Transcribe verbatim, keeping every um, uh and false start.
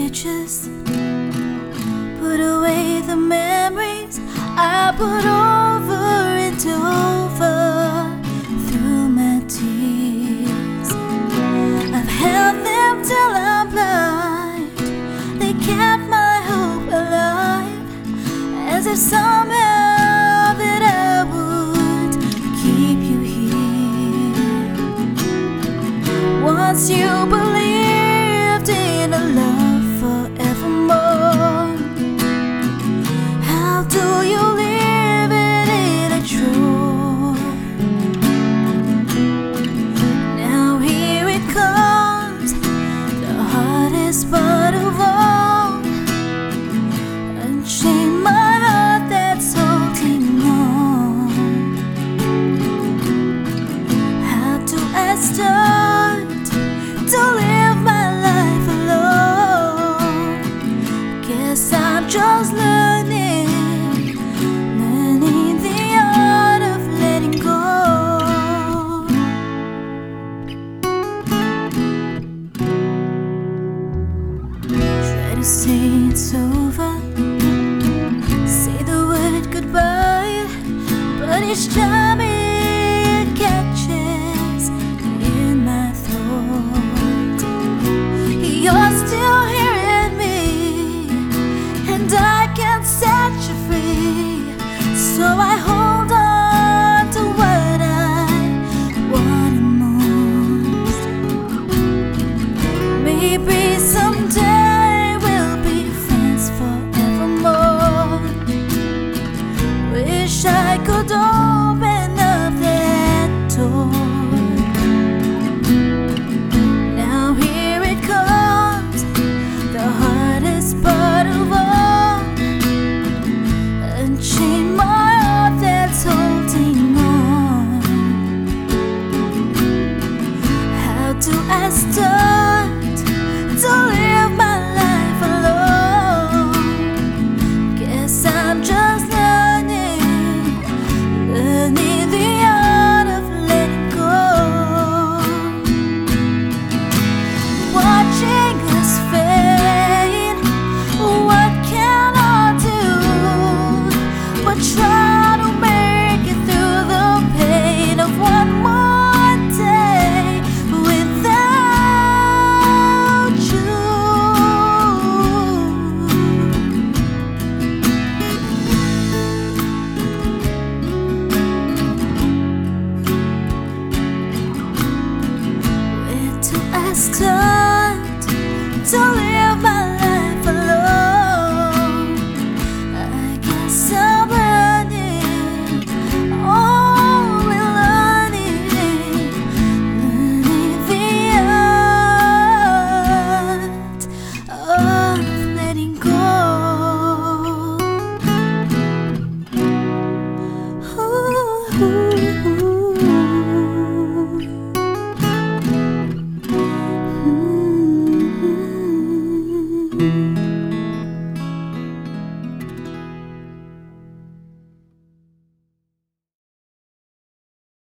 pictures, put away the memories I put over and over through my tears. I've held them till I'm blind. They kept my hope alive, as if somehow that I would keep you here. Once you believed in a love forevermore, how do you leave it in a drawer? Now here it comes, the hardest part of all. Unchain my heart that's holding on. How do I start to live my life alone? Guess I'm just learning, learning the art of letting go. Try to say it's over, say the word goodbye, but each time it